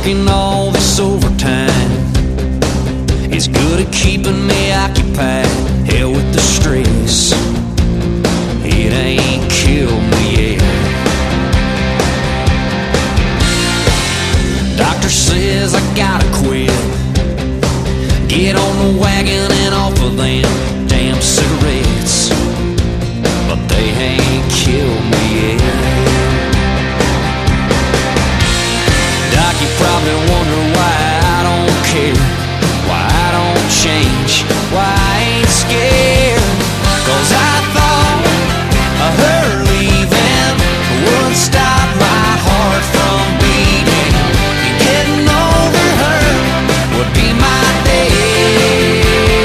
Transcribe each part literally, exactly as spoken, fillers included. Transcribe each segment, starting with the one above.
working all this overtime is good at keeping me occupied. Hell with the stress, it ain't killed me yet. Doctor says I gotta quit, get on the wagon and off of them damn cigarettes, but they ain't killed me yet. Doc, you probably wonder why I don't care, why I don't change, why I ain't scared. Cause I thought her leaving would stop my heart from beating, and getting over her would be my death.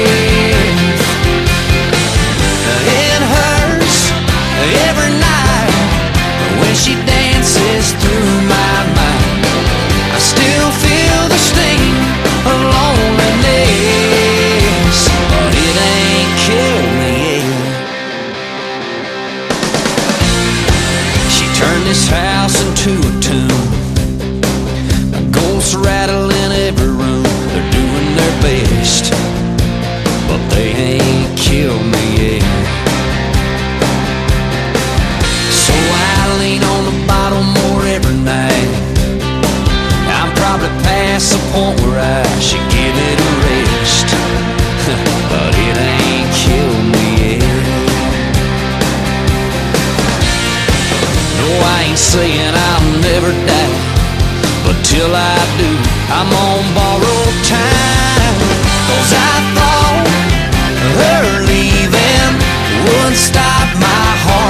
It hurts every night when she dances through my mind. I still feel the sting of loneliness, but it ain't killed me yet. She turned this house into a tomb, ghosts rattling every room. They're doing their best, but they ain't killed me yet. So I lean on the bottle more every night. I'm probably past the point where I should give it a rest, but it ain't killed me yet. No, I ain't saying I'll never die, but till I do, I'm on borrowed time. Cause I thought her leaving would stop my heart